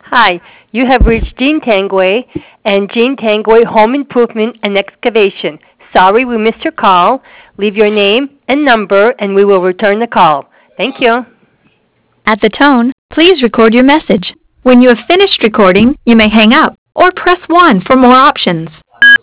Hi, you have reached Jean Tangway and Jean Tangway Home Improvement and Excavation. Sorry we missed your call. Leave your name and number and we will return the call. Thank you. At the tone, please record your message. When you have finished recording, you may hang up or press 1 for more options.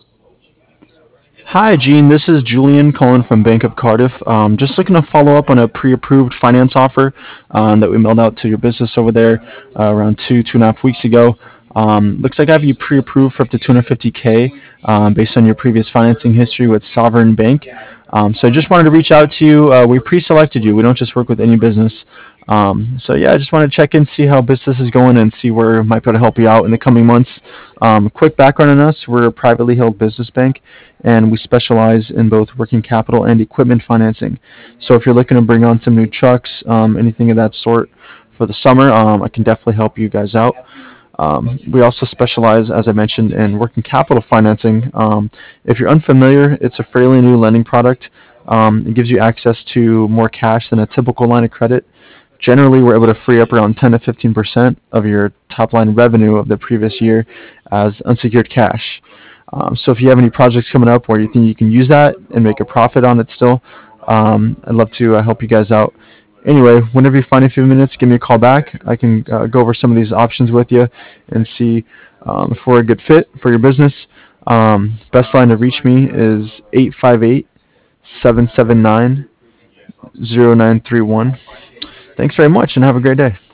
Hi, Gene. This is Julian calling from Bank of Cardiff. Just looking to follow up on a pre-approved finance offer that we mailed out to your business over there around 2.5 weeks ago. Looks like I have you pre-approved for up to 250K based on your previous financing history with Sovereign Bank. So I just wanted to reach out to you. We pre-selected you. We don't just work with any business. So yeah, I just wanted to check in, see how business is going, and see where I might be able to help you out in the coming months. Quick background on us: we're a privately held business bank, and we specialize in both working capital and equipment financing. So if you're looking to bring on some new trucks, anything of that sort for the summer, I can definitely help you guys out. We also specialize, as I mentioned, in working capital financing. If you're unfamiliar, it's a fairly new lending product. It gives you access to more cash than a typical line of credit. Generally, we're able to free up around 10 to 15% of your top line revenue of the previous year as unsecured cash. So if you have any projects coming up where you think you can use that and make a profit on it still, I'd love to help you guys out. Anyway, whenever you find a few minutes, give me a call back. I can go over some of these options with you and see if we're a good fit for your business. Best line to reach me is 858-779-0931. Thanks very much and have a great day.